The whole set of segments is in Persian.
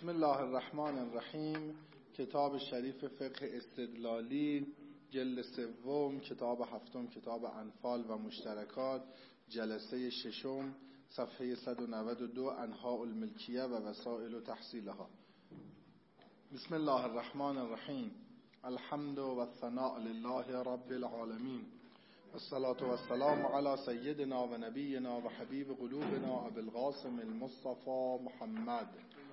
بسم الله الرحمن الرحیم. کتاب شریف فقه استدلالی، جلد سوم، کتاب هفتم، کتاب انفال و مشترکات، جلسه ششم، صفحه 192، انواع الملکیه و وسائل تحصیلها. بسم الله الرحمن الرحیم. الحمد و الثناء لله رب العالمین، والصلاة والسلام على سیدنا و نبینا و حبیب قلوبنا ابی القاسم المصطفى محمد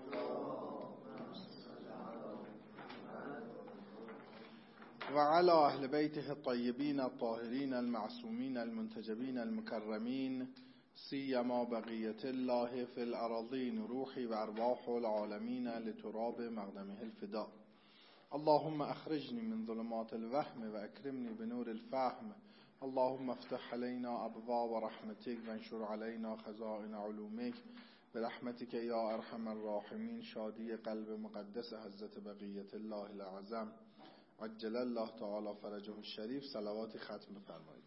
و علی اهل بیته الطیبین الطاهرین المعصومین المنتجبین المکرمین، سیما بقیت الله فی الارضین، روحی و ارواح العالمین لتراب مقدمه الفداء. اللهم اخرجنی من ظلمات الوهم و اکرمنی بنور الفهم. اللهم افتح علينا ابواب رحمتك وانشر علينا خزائن علومك برحمتك یا ارحم الراحمین. شادی قلب مقدس حضرت بقیت الله الاعظم عجل الله تعالی فرجه الشریف. صلوات ختم بفرمایید.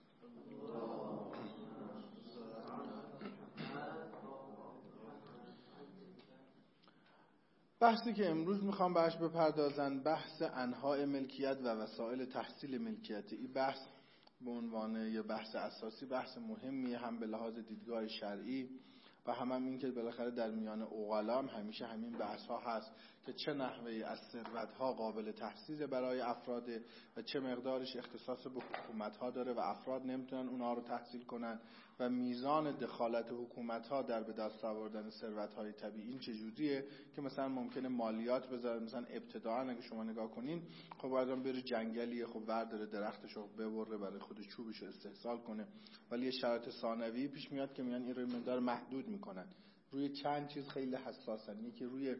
بحثی که امروز میخوام بهش بپردازن بحث انواع ملکیت و وسایل تحصیل ملکیت. این بحث به عنوان یه بحث اساسی بحث مهمیه، هم به لحاظ دیدگاه شرعی و هم این که بالاخره در میان عقلا هم همیشه همین بحث ها هست که چه نحوه از ثروت ها قابل تحصیل برای افراد و چه مقدارش اختصاص به حکومت ها داره و افراد نمیتونن اونها رو تحصیل کنن و میزان دخالت حکومت ها در به دست آوردن ثروت های طبیعی این چجوریه که مثلا ممکنه مالیات بذاره. مثلا ابتداء اگه شما نگاه کنین خب بعدم بره جنگلیه، خب ورداره درختشو ببره برای خودش چوبشو استحصال کنه، ولی یه شرایط ثانوی پیش میاد که میان این رو مقدار محدود میکنن. روی چند چیز خیلی حساسن. یکی روی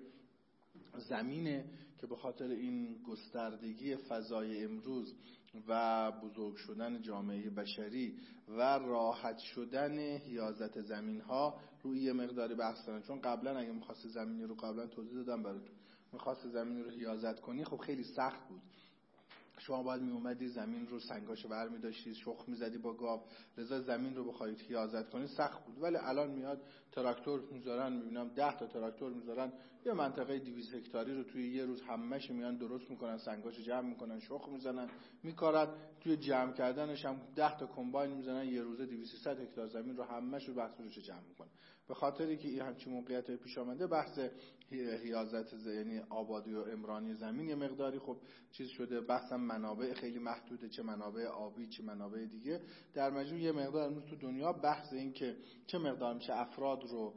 زمینه که به خاطر این گستردگی فضای امروز و بزرگ شدن جامعه بشری و راحت شدن حیازت زمین ها روی یه مقداری بحث دارن. چون قبلا اگه می‌خواستی زمینی رو قبلا توضیح دادم براتون، می‌خواستی زمینی رو حیازت کنی خب خیلی سخت بود. شما باید می اومدی زمین رو سنگاشو برمی داشتی شخم میزدی با گاو، لذا زمین رو بخواید حیازت کنی سخت بود. ولی الان میاد تراکتور میذارن، میبینم 10 تا تراکتور میذارن یه منطقه 200 هکتاری رو توی یه روز همه‌ش میان درست میکنن، سنگاشو جمع میکنن، شخم میزنن، میکارن. توی جمع کردنش هم 10 تا کمباین میزنن، یه روزه 200 هکتار زمین رو همه‌ش رو بحث روش جمع میکنن. به خاطری که این همچین موقعیت پیش آمده بحث حیازت یعنی آبادی و عمرانی زمین یه مقداری خب چیز شده. بحث منابع خیلی محدوده، چه منابع آبی چه منابع دیگه. در مجموع یه مقدار امروز تو دنیا بحث این که چه مقدار میشه افراد رو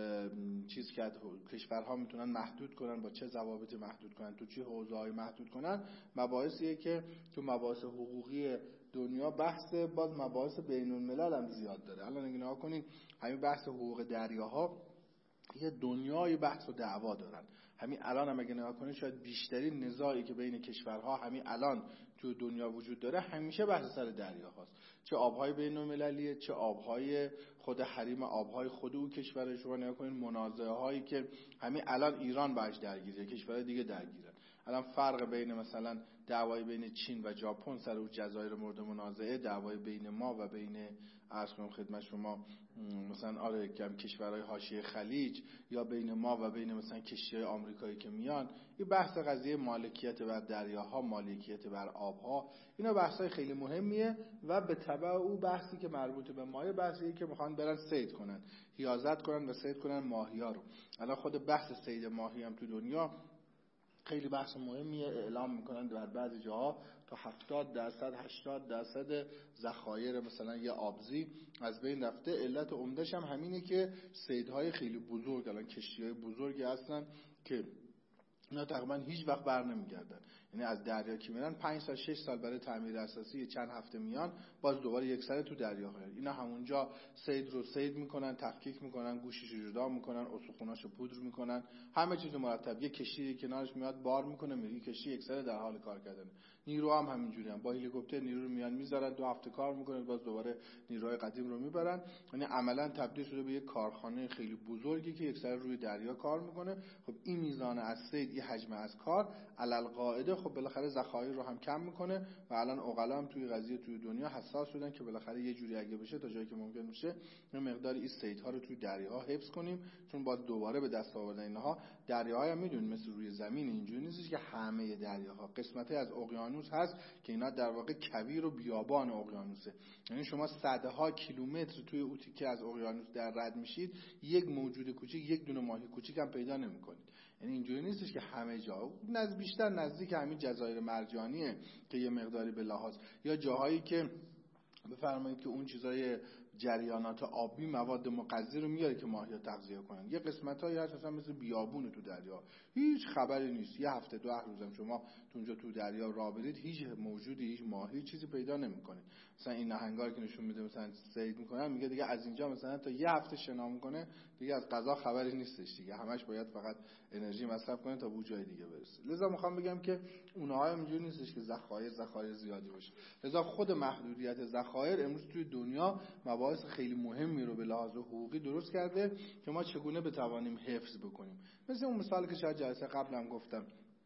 چیز کرد، کشورها میتونن محدود کنن، با چه ضوابطی محدود کنن، تو چه حوزه‌ای محدود کنن. مباحثیه که تو مباحث حقوقی دنیا بحث، باز مباحث بین الملل هم زیاد داره. الان اگه نگاه کنین همین بحث حقوق دریاها یه دنیای بحث و دعوا دارن. همین الان هم اگه نگاه کنید شاید بیشترین نزاعی که بین کشورها همین الان تو دنیا وجود داره همیشه بحث سر دریاهاست، چه آبهای بین‌المللیه چه آبهای خود حریم آبهای خود اون کشور. شما نگاه کنید منازعه هایی که همین الان ایران باهاش درگیره، کشورهای دیگه درگیرن. الان فرق بین مثلا دعوای بین چین و ژاپن سر اون جزایر مورد منازعه، دعوای بین ما و بین عرض کنم خدمت شما مثلا کشورهای حاشیه خلیج، یا بین ما و بین مثلا کشورهای آمریکایی که میان، این بحث قضیه مالکیت بر دریاها، مالکیت بر آبها، اینا بحثای خیلی مهمیه و به تبع او بحثی که مربوط به ماهی، بحثی که میخوان برن صید کنن، حیازت کنن و صید کنن ماهی‌ها رو. الان خود بحث صید ماهی هم تو دنیا خیلی بحث مهمیه. اعلام میکنن در بعضی جاها تا 70% 80% ذخایر مثلا یه آبزی از بین رفته. علت عمده‌ش هم همینه که صیدهای خیلی بزرگ، الان کشتی‌های بزرگی هستن که اینا تقریبا هیچ وقت بر نمیگردن. یعنی از دریا که میرن 5 تا 6 سال برای تعمیر اساسی چند هفته میان، باز دوباره یک سر تو دریا خورن. اینا همونجا صید رو صید میکنن، تفکیک میکنن، گوشش رو جدا میکنن، استخوناشو پودر میکنن، همه چیز مرتب. یه کشتی کنارش میاد بار میکنه، میگه کشتی یک سر در حال کار کردن. نیرو هم همینجوری هم با هلیکوپتر نیرو رو میان میذارن 2 هفته کار میکنن باز دوباره نیروهای قدیم رو میبرن. یعنی عملا تبدیل شده به یک کارخانه خیلی بزرگی که یکسره روی دریا کار میکنه. خب این میزان از صید، این حجم از کار علل قاعده خب بالاخره ذخایر رو هم کم میکنه و الان عقلا هم توی قضیه توی دنیا حساس شدن که بالاخره یه جوری اگه بشه تا جایی که ممکن میشه یه مقدار این صیدها رو توی دریاها حفظ کنیم، چون باز دوباره به دست آوردن اینها. دریاها هم میدونید مثل روی زمین اینجوری نیست که همه دریاها، قسمتی از اقیانوس هست که اینا در واقع کویر و بیابان اقیانوسه. یعنی شما صدها کیلومتر توی اون تیکه از اقیانوس در رد میشید، یک موجود کوچیک، یک دونه ماهی کوچیک هم پیدا نمی‌کنید. یعنی اینجوری نیستش که همه جا، بیشتر نزدیک همین جزایر مرجانیه که یه مقداری به لحاظ یا جاهایی که بفرمایید که اون چیزای جریانات آبی مواد مغذی رو میاره که ماهی‌ها تغذیه کنن. یه قسمتایی هست مثلا مثل بیابون تو دریا هیچ خبری نیست، یه هفته 2 روزم شما اونجا تو دریا راه برید هیچ موجودی، هیچ ماهی چیزی پیدا نمی‌کنید. مثلا این نهنگار که نشون میده مثلا صید میکنن، میگه دیگه از اینجا مثلا تا یه هفته شنا میکنه دیگه از غذا خبری نیستش دیگه، همش باید فقط انرژی مصرف کنه تا به جای دیگه برسه. لذا میخوام بگم که اونها هم اینجوری نیستش که ذخایر زیادی باشه. لذا خود محدودیت ذخایر امروز توی دنیا مباحث خیلی مهمی رو به لحاظ حقوقی درست کرده که ما چگونه بتوانیم حفظ بکنیم. مثل اون مثالی که شاید جلسه قبلم گفتم،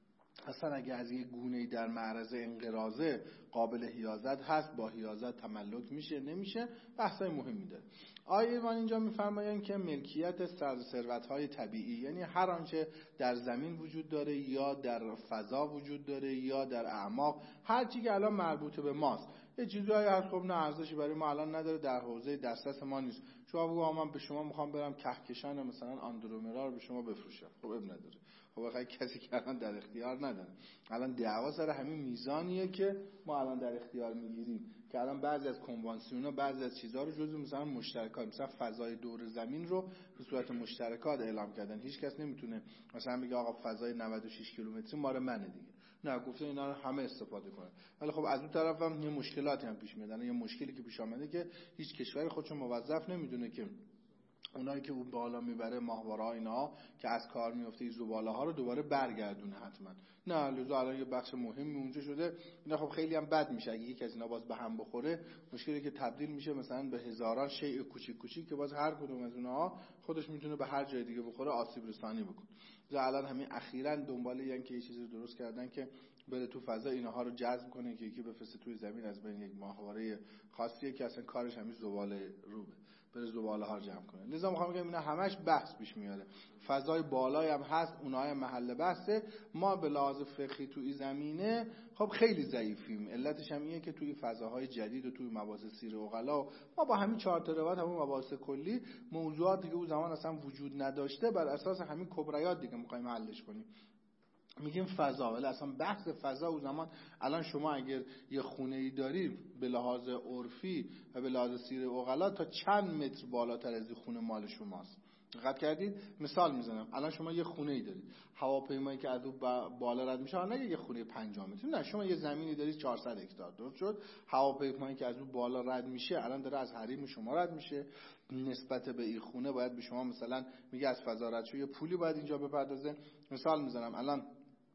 اصلا اگه از یک گونه‌ای در معرض انقراضه قابل حیازت هست، با حیازت تملک میشه نمیشه، بحثای مهمی داره. آیه من اینجا میفرمایند که ملکیت ثروت‌های طبیعی، یعنی هر آنچه در زمین وجود داره یا در فضا وجود داره یا در اعماق، هر چیزی که الان مربوط به ماست، یه چیزایی هست خب نه ارزشی برای ما الان نداره، در حوزه دسترس ما نیست. شما بگو من به شما میخوام برم کهکشان مثلا آندرومدا رو به شما بفروشم، خب اب نداره. خب واقعا کسی که الان در اختیار نداره. الان دعوا سر همین میزانیه که ما الان در اختیار میگیریم که الان بعضی از کنوانسیون‌ها بعضی از چیزها رو جزو مثلا مشترکات، مثلا فضای دور زمین رو به صورت مشترکات اعلام کردن. هیچ کس نمیتونه مثلا بگه آقا فضای 96 کیلومتری مال منه دیگه. نه، گفتن اینا رو همه استفاده کنن. ولی خب از اون طرف هم یه مشکلاتی هم پیش میاد. یه مشکلی که پیش اومده که هیچ کشوری خودشو موظف نمیدونه که اونایی که اون بالا میبره ماهواره‌ها اینا که از کار میفته این زباله‌ها رو دوباره برگردونه حتما. نه، لزوما الان یه بخش مهمی اونجا شده. اینا خب خیلی هم بد میشه اگه یکی از اینا باز به هم بخوره، مشکلی که تبدیل میشه مثلا به هزاران شیء کوچیک کوچیک که باز هر کدوم از اونها خودش میتونه به هر جای دیگه بخوره، آسیب رسانی بکنه. الان همین اخیراً دنبال این که یه چیزی درست کردن که بره تو فضا اینها رو جذب کنه که یکی بفرسته توی زمین از بین یک ماهواره خاصیه که اصلا کارش همین زباله روبه، بره زباله ها رو جمع کنه. لذا میخوام بگم اینا همش بحث پیش میاره. فضای بالایی هم هست، اونها هم محل بحثه. ما به لحاظ فقهی توی زمینه خب خیلی ضعیفیم. علتش هم اینه که توی فضاهای جدید و توی مباحث سیر عقلا ما با همین 4 تا روایت همون مباحث کلی موضوعاتی که اون زمان اصلا وجود نداشته بر اساس همین کبریات دیگه میخوایم حلش کنیم. میگیم فضا، ولی اصلا بحث فضا اون زمان، الان شما اگر یه خونه‌ای داری به لحاظ عرفی و به لحاظ سیر عقلا تا چند متر بالاتر از این خونه مال شماست. دقت کردید؟ مثال میزنم، الان شما یه خونه‌ای دارید، هواپیمایی که از اون بالا رد میشه، نه یه خونه 5 متری، نه شما یه زمینی دارید 400 هکتار، درست شد؟ هواپیمایی که از اون بالا رد میشه الان داره از حریم شما رد میشه، نسبت به این خونه باید به شما مثلا میگه از فضا رد شو یه پولی باید اینجا بپردازه. مثال میزنم، الان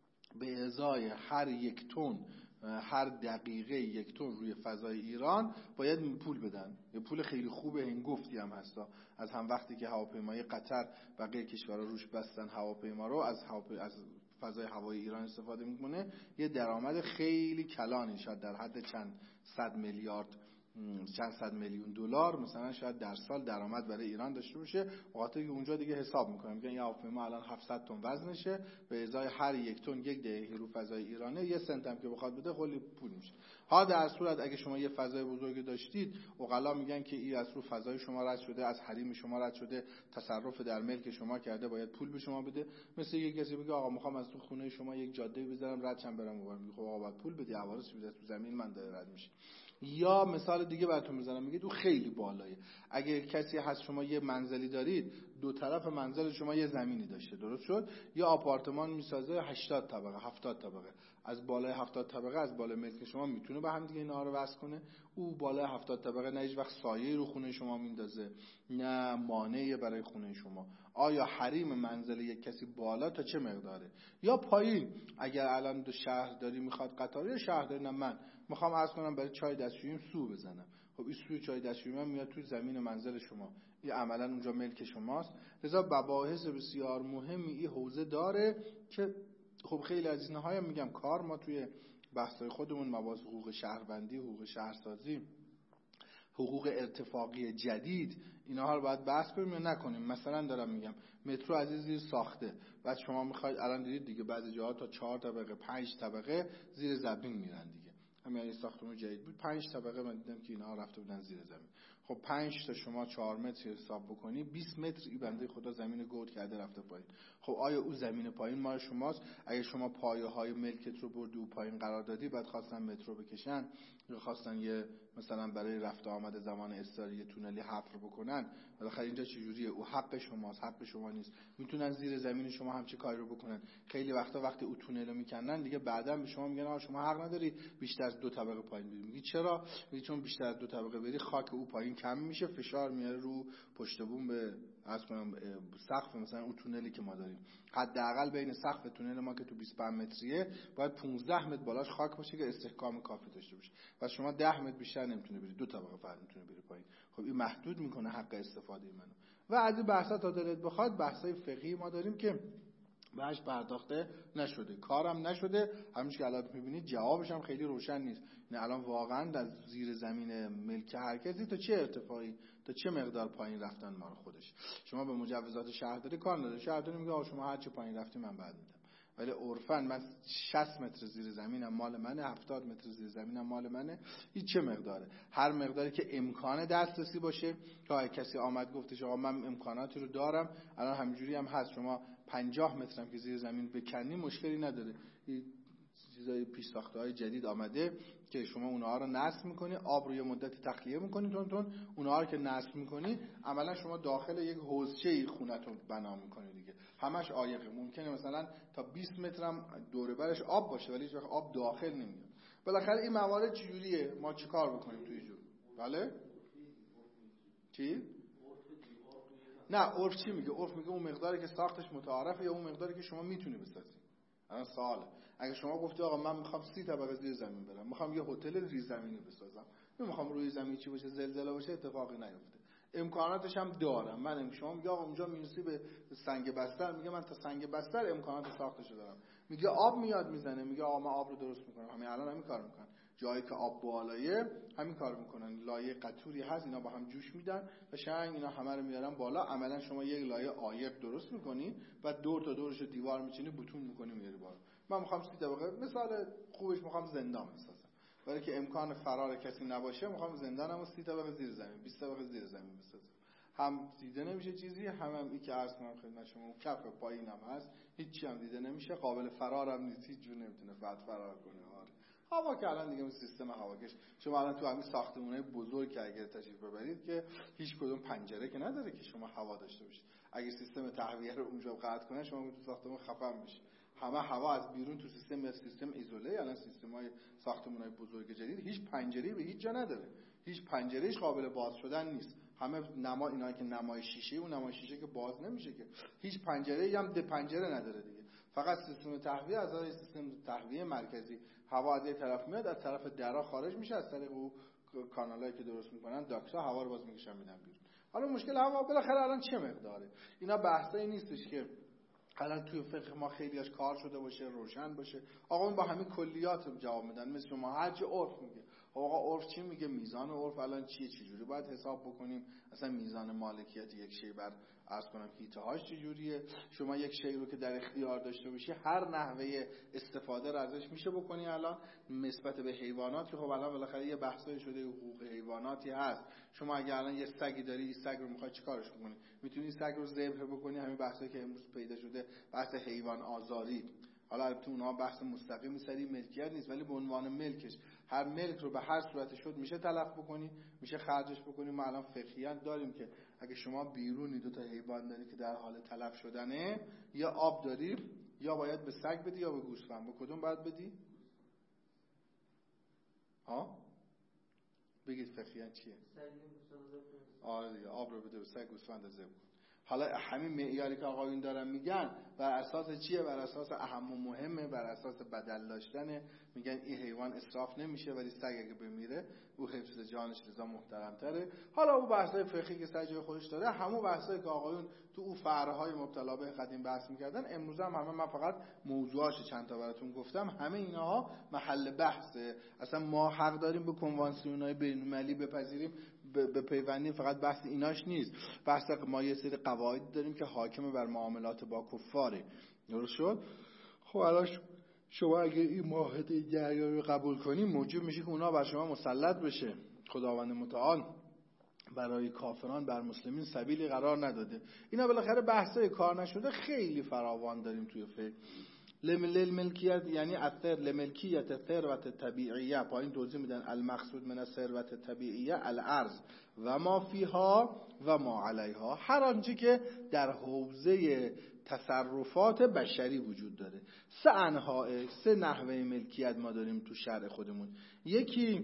به ازای هر 1 تن، هر دقیقه 1 تن روی فضای ایران باید پول بدن. یه پول خیلی خوبه، هنگفتی هم هستا. از هم وقتی که هواپیمای قطر و غیر کشورها روش بستن هواپیما رو، از فضای هوایی ایران استفاده میکنه، یه درآمد خیلی کلانی، شاید در حد چند صد میلیون دلار مثلا شاید در سال درآمد برای ایران داشته باشه. وقتی که اونجا دیگه حساب میکنن میگن یه هواپیما الان 700 تن وزنشه، به ازای هر 1 تن 1 دقیقه رو فضای ایرانه، 1 سنت هم که بخواد بده کلی پول میشه. ها در صورت اگه شما یه فضای بزرگی داشتید، عقلا میگن که این از رو فضای شما رد شده، از حریم شما رد شده، تصرف در ملک شما کرده، باید پول به شما بده. مثل یه کسی بگه آقا میخوام از تو خونه شما یک جاده بذارم رد چم برم اونور، میگه خب آقا باید پول بدی، حواسش بده تو زمین من داره رد میشه. یا مثال دیگه براتون میزنم، میگه تو خیلی بالایه، اگه کسی هست شما یه منزلی دارید دو طرف منزل شما یه زمینی داشته، درست شد؟ یه آپارتمان میسازه 80 طبقه 70 طبقه، از بالای 70 طبقه از بالای ملک شما میتونه به هم دیگه اینا رو وصل کنه. او بالای 70 طبقه نه هیچ وقت سایه رو خونه شما میندازه نه مانعی برای خونه شما. آیا حریم منزل یک کسی بالا تا چه مقداره یا پایین؟ اگر الان دو شهرداری میخواد قطار یا شهرداری، نه من میخوام عرض کنم برای چای دستشوییم سو بزنم، خب این سوی چای دستشویی من میاد توی زمین منزل شما، این عملا اونجا ملک شماست. لذا مباحث بسیار مهمی این حوزه داره که خب خیلی از اینها میگم کار ما توی بحث‌های خودمون، مباحث حقوق شهروندی، حقوق شهرسازی، حقوق ارتفاقی جدید، اینها رو باید بحث کنیم یا نکنیم. مثلا دارم میگم مترو از زیر ساخته، بعد شما میخواید، الان دیدید دیگه بعضی جاها تا 4 طبقه 5 طبقه زیر زمین میرن دیگه. همین این ساختمون جدید بود 5 طبقه من دیدم که اینها رفته بودن زیر زمین. خب 5 تا شما 4 متر حساب بکنی 20 متر این بنده خدا زمین گود کرده رفته پایین. خب آیا اون زمین پایین مال شماست؟ اگه شما پایه‌های ملکت رو بردی و پایین قرار دادی، بعد خواستن مترو بکشن یا خواستن یه مثلا برای رفت و آمد زمان استاری تونلی حفر بکنن، بالاخره اینجا چجوریه؟ او حق شماست، حق شما نیست. میتونن زیر زمین شما همچه کاری رو بکنن. خیلی وقتا وقتی او تونل رو میکنن دیگه بعداً به شما میگن آ شما حق نداری بیشتر از 2 طبقه پایین بری. میگی چرا؟ میگی چون بیشتر از 2 طبقه بری خاک او پایین کم میشه، فشار میاره رو پشت بوم به سقف مثلا اون تونلی که ما داریم. حداقل بین سقف تونل ما که تو 25 متریه باید 15 متر بالاش خاک باشه که استحکام کافی داشته باشه. و شما 10 متر بیشتر نمیتونه بری، 2 طبقه فقط میتونه بری پایین. خب این محدود میکنه حق استفاده منو. و از این بحثا تا دلت بخواد بحثای فقهی ما داریم که بهش پرداخته نشده، کارم نشده. همینش که الان میبینید جوابش هم خیلی روشن نیست. نه الان واقعا در زیر زمین ملک هر کسی تا چه ارتفاعی تا چه مقدار پایین رفتن مال خودش. شما به مجوزات شهرداری کار نداره، شهرداری میگه شما هر چه پایین رفتی من بعد میدم. ولی عرفاً من 60 متر زیر زمینم مال منه، 70 متر زیر زمینم مال منه. این چه مقداره؟ هر مقداری که امکان دسترسی باشه. تا کسی آمد گفتش آقا من امکاناتی رو دارم، الان همینجوری هم هست، شما 50 متر هم که زیر زمین بکنی مشکلی نداره. چیزای پیش ساخته‌های جدید آمده که شما اونها رو نصب می‌کنی، آب رو یه مدتی تخلیه می‌کنی، تون اونها رو که نصب می‌کنی عملا شما داخل یک حوضچه‌ای خونتون بنا می‌کنی دیگه. همش عایقه. ممکنه مثلا تا 20 متر هم دور برش آب باشه ولی هیچ وقت آب داخل نمیاد. بالاخره این موارد چجوریه؟ ما چیکار بکنیم توی جور؟ بله؟ چی؟ نه عرف چی میگه؟ عرف میگه اون مقداری که ساختش متعارفه یا اون مقداری که شما میتونی بسازی. الان سواله، اگه شما گفتی آقا من میخوام 30 طبقه زیر زمین برم، میخوام یه هتل زیر زمینی بسازم، نمیخوام روی زمین چی باشه، زلزله باشه، اتفاقی نیفته، امکاناتش هم دارم، من شما میگه آقا اونجا میرسی به سنگ بستر، میگه من تا سنگ بستر امکانات ساختشو دارم. میگه آب میاد میزنه، میگه آقا من آب رو درست میکنم، همین الان همین کار میکنن. جایی که آب بالایه همین کار میکنن، لایه قطوری هست اینا با هم جوش میدن و شنگ اینا همه رو میارن بالا. عملا شما یک لایه عایق درست میکنی و دور تا دورش دیوار میچینی، بتون میکنی میاری بالا. من میخوام 30 طبقه، مثال خوبش میخوام زندان بسازم، برای که امکان فرار کسی نباشه میخوام زندانمو 30 طبقه زیر زمین 20 طبقه زیر زمین بسازم. هم دیده نمیشه چیزی، هم این که عرض کنم خدمت شما اون کف پایینم هست، هیچی هم دیده نمیشه، قابل فرارم نیست، هیچ جور نمیتونه فرار کنه. هوا که الان دیگه سیستم هواکش، شما الان تو همین ساختمان‌های بزرگ که اگر تشریف ببرید که هیچ کدوم پنجره که نداره که شما هوا داشته باشید. اگه سیستم تهویه رو اونجا قطع کنه شما تو ساختمان خفن میشید. همه هوا از بیرون تو سیستم ایزوله. الان سیستم‌های ساختمان‌های بزرگ جدید هیچ پنجره‌ای به هیچ جا نداره، هیچ پنجره‌ایش قابل باز شدن نیست. همه نما اینا که نمای شیشه، اون نمای شیشه که باز نمیشه که، هیچ پنجره‌ای هم پنجره نداره دیگه. فقط سیستم تهویه از اون سیستم تهویه مرکزی هوا از یه طرف میاد، از طرف درا خارج میشه، از طریق اون کانالایی که درست میکنن داکسا هوا رو باز میکشن میدن بیرون. حالا مشکل هوا بالاخره الان چه مقداره؟ اینا بحثایی نیستش که الان توی فقه ما خیلیاش کار شده باشه، روشن باشه. آقا اون با همین کلیات جواب میدن، مثل شما هر چی عرف میگه. آقا عرف چی میگه؟ میزان عرف الان چیه، چجوری باید حساب بکنیم؟ اصلا میزان مالکیت یک شی بر عرض کنم هیته هاش چجوریه؟ شما یک شی رو که در اختیار داشته باشی هر نحوه استفاده رو ازش میشه بکنی. الان نسبت به حیوانات که خب الان بالاخره یه بحثایی شده، حقوق حیواناتی هست. شما اگه الان یه سگی داری، این سگ رو میخوای چیکارش بکنی؟ میتونی سگ رو ذبح بکنی. همین بحثایی که امروز پیدا شده، بحث حیوان آزاری. حالا البته اونها بحث مستقیمی سری ملکیت نیست، ولی به عنوان ملکش هر ملک رو به هر صورت شد میشه تلف بکنی، میشه خرجش بکنی. ما الان فقهیاً داریم که اگه شما بیرونی 2 تا حیوان داری که در حال تلف شدنه، یا آب داری یا باید به سگ بدی یا به گوسفند. به کدوم باید بدی؟ بگید فقیه‌اً چیه؟ آره دیگه، آب رو بده به سگ، گوسفند رو ذبح کن. حالا همین معیاری که آقایون دارن میگن بر اساس چیه؟ بر اساس اهم و مهمه، بر اساس بدل داشتنه. میگن این حیوان اسراف نمیشه، ولی سگ اگه بمیره او حفظ جانش لذا محترم‌تره. حالا او بحثای فقهی که سر جای خودش داره، همون بحثایی که آقایون تو او فرع‌های مبتلا به قدیم بحث میکردن، امروز هم من فقط موضوعاش چند تا براتون گفتم. همه اینها محل بحثه. اصلا ما حق داریم به کنوانسیون‌های بین‌المللی بپذیریم، به پیوندی، فقط بحث ایناش نیست. بحث ما یه سری قواعد داریم که حاکم بر معاملات با کفاره. درست شد؟ خب الان شما اگه این معاهده جریان رو قبول کنی، موجب میشه که اونا بر شما مسلط بشه. خداوند متعال برای کافران بر مسلمین سبیلی قرار نداده. اینا بالاخره بحثای کار نشده خیلی فراوان داریم توی فقه. لملکیت یعنی اثر لملکیت ثروت طبیعیه، پایین توضیح میدن المقصود من ثروت طبیعیه الارض و ما فیها و ما علیها، هر آنچه که در حوزه تصرفات بشری وجود داره. 3 نحوه ملکیت ما داریم تو شرع خودمون. یکی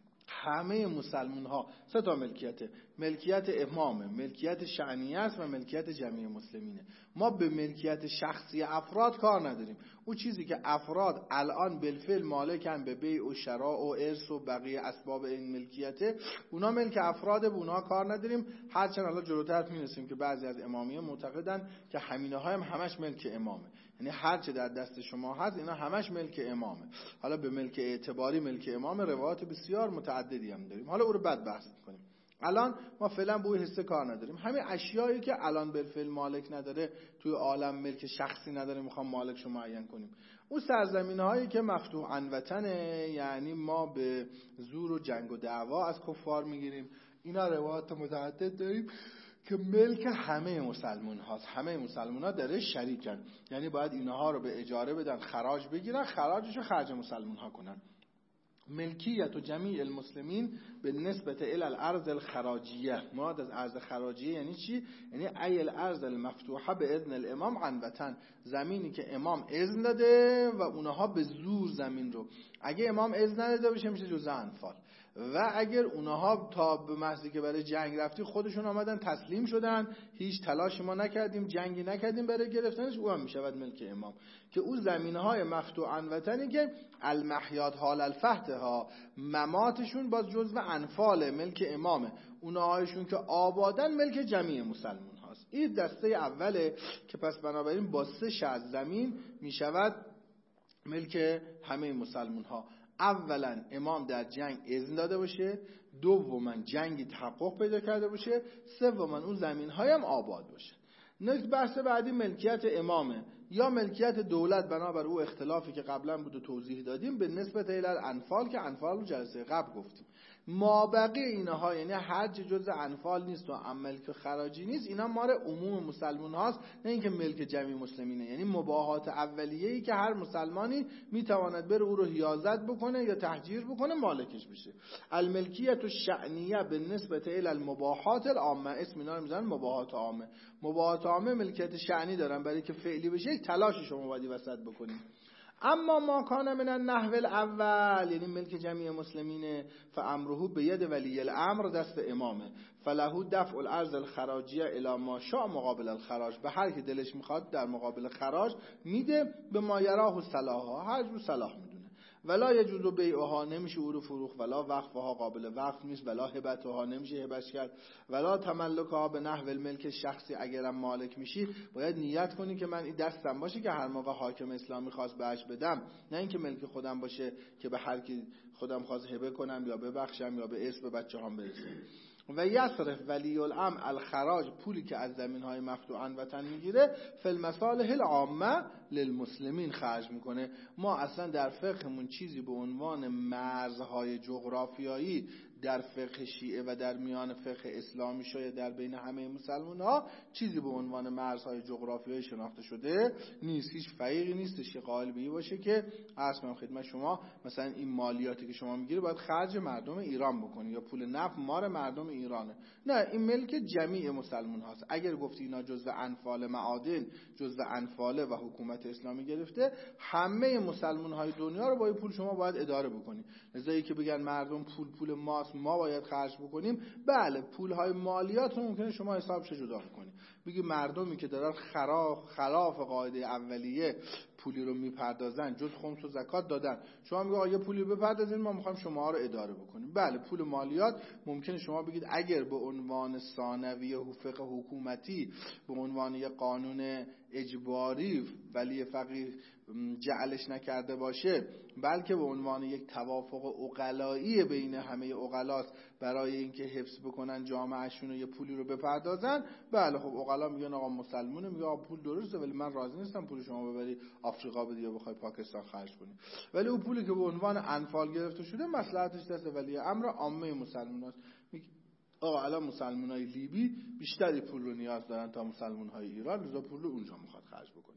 همه مسلمان ها 3 تا ملکیته. ملکیت امامه، ملکیت شأنیه است و ملکیت جمعی مسلمینه. ما به ملکیت شخصی افراد کار نداریم. اون چیزی که افراد الان بالفعل مالکن به بیع و شراء و ارث و بقیه اسباب این ملکیته، اونا ملک افراده، به اونا کار نداریم. هرچند الان جلوتر می‌رسیم که بعضی از امامیه معتقدن که همین‌ها هم همش ملک امامه، یعنی هر چه در دست شما هست اینا همش ملک امامه. حالا به ملک اعتباری ملک امام روایات بسیار متعددی هم داریم، حالا او رو بعد بحث می‌کنیم. الان ما فعلا به این حصه کار نداریم. همین اشیایی که الان بالفعل مالک نداره، توی عالم ملک شخصی نداره، میخوام مالکش رو معین کنیم. اون سرزمین‌هایی که مفتوح عن وطنه، یعنی ما به زور و جنگ و دعوا از کفار میگیریم، اینا روایات متعدد داریم که ملک همه مسلمان هاست. همه مسلمان ها در شریکن، یعنی باید اینها رو به اجاره بدن، خراج بگیرن، خراجشو خرج مسلمان ها کنن. ملکیت و جمیع المسلمین به نسبت الی الارض الخراجیه. مراد از ارض خراجیه یعنی چی؟ یعنی ای الارض المفتوحه به اذن الامام عن وطن، زمینی که امام اذن داده و اونها به زور زمین رو، اگه امام اذن نداده باشه میشه جزء انفال، و اگر اونها تا به محضی که برای جنگ رفتی خودشون آمدن تسلیم شدن، هیچ تلاشی ما نکردیم، جنگی نکردیم برای گرفتنش، او هم میشود ملک امام. که او زمینهای مفتوح عن وطنی که المحیات حال الفتح ها، مماتشون باز جزء انفال ملک امامه، اونهایشون که آبادن ملک جمیع مسلمان هاست. این دسته اوله که پس بنابراین با 3 شأن زمین میشود ملک همه مسلمان ها. اولا امام در جنگ اذن داده باشه، دوما جنگی تحقق پیدا کرده باشه، سوما اون زمین هایم آباد باشه. بحث بعدی ملکیت امامه یا ملکیت دولت، بنابر او اختلافی که قبلا بود و توضیح دادیم به نسبت الی انفال، که انفال رو جلسه قبل گفتیم. مابقی اینها یعنی حج جزء انفال نیست و ملک خراجی نیست، اینا مال عموم مسلمان هاست، نه اینکه ملک جمعی مسلمینه. یعنی مباحات اولیه‌ای که هر مسلمانی میتواند بره او رو حیازت بکنه یا تهجیر بکنه، مالکش بشه. الملکیت الشأنیه به نسبت الی المباحات العامه، اسم اینا رو میذارن مباحات عامه. مباحات عامه ملکیت شأنی دارن، برای که فعلی بشه تلاش شما باید وسط بکنید. اما ما کان من النحو الاول، یعنی ملک جمعی مسلمینه، فامره به ید ولی الامر، دست امامه، فله دفع الارض الخراجیه الی ما شاء مقابل الخراج، به هر کی دلش میخواد در مقابل خراج میده، به ما یراه صلاحها، هر جو صلاح میدونه. ولا یجوز بیعها، نمیشه او رو فروخت، ولا وقفها، قابل وقف نیست، ولا هبتها، نمیشه هبش کرد، ولا تملکها به نحو الملک شخصی، اگرم مالک میشی باید نیت کنی که من این دستم باشه که هر موقع حاکم اسلامی خواست بهش بدم، نه اینکه ملک خودم باشه که به هر کی خودم خواست هبه کنم یا ببخشم یا به اسم بچه‌هام برسونم. و یصرف ولی الامر الخراج، پولی که از زمین‌های مفتوح عن وطن میگیره، فی المصالح العامه للمسلمین خرج میکنه. ما اصلا در فقهمون چیزی به عنوان مرزهای جغرافیایی در فقه شیعه و در میان فقه اسلامی شاید در بین همه مسلمان ها چیزی به عنوان مرزهای جغرافیایی شناخته شده نیست. هیچ فقیهی نیستش که قائل به این باشه که عرض کنم خدمت شما مثلا این مالیاتی که شما میگیری باید خرج مردم ایران بکنی یا پول نفت مال مردم ایرانه. نه، این ملک جمیع مسلمان هاست. اگر گفتی اینا جزء انفال معادن، جزء انفال و حکومت اسلامی گرفته، همه مسلمان های دنیا رو با این پول شما باید اداره بکنی. لذایی که بگن مردم پول ماست ما باید خرج بکنیم، بله پول های مالیات رو ممکنه شما حسابش جدا کنی. بگی مردمی که دارن خلاف قاعده اولیه پولی رو میپردازن جز خمس و زکات دادن، شما میگه آقا یه پولی بپردازین ما میخوایم شما رو اداره بکنیم. بله پول مالیات ممکنه شما بگید اگر به عنوان ثانویه فقه حکومتی، به عنوان یه قانون اجباری ولی فقیه جعلش نکرده باشه، بلکه به عنوان یک توافق عقلایی بین همه عقلاست برای اینکه حفظ بکنن جامعهشون و یه پولی رو بپردازن، بله خب عقلا میگن آقا مسلمونه، میگه آقا پول درسته ولی من راضی نیستم پول شما ببری آفریقا بدی یا بخوای پاکستان خرج کنی. ولی اون پولی که به عنوان انفال گرفته شده مصلحتش دست ولی امر عامه مسلماناست. میگه آقا الان مسلمانای لیبی بیشتری پول رو نیاز دارن تا مسلمانای ایران، لذا پول رو اونجا میخواد خرج بکنه.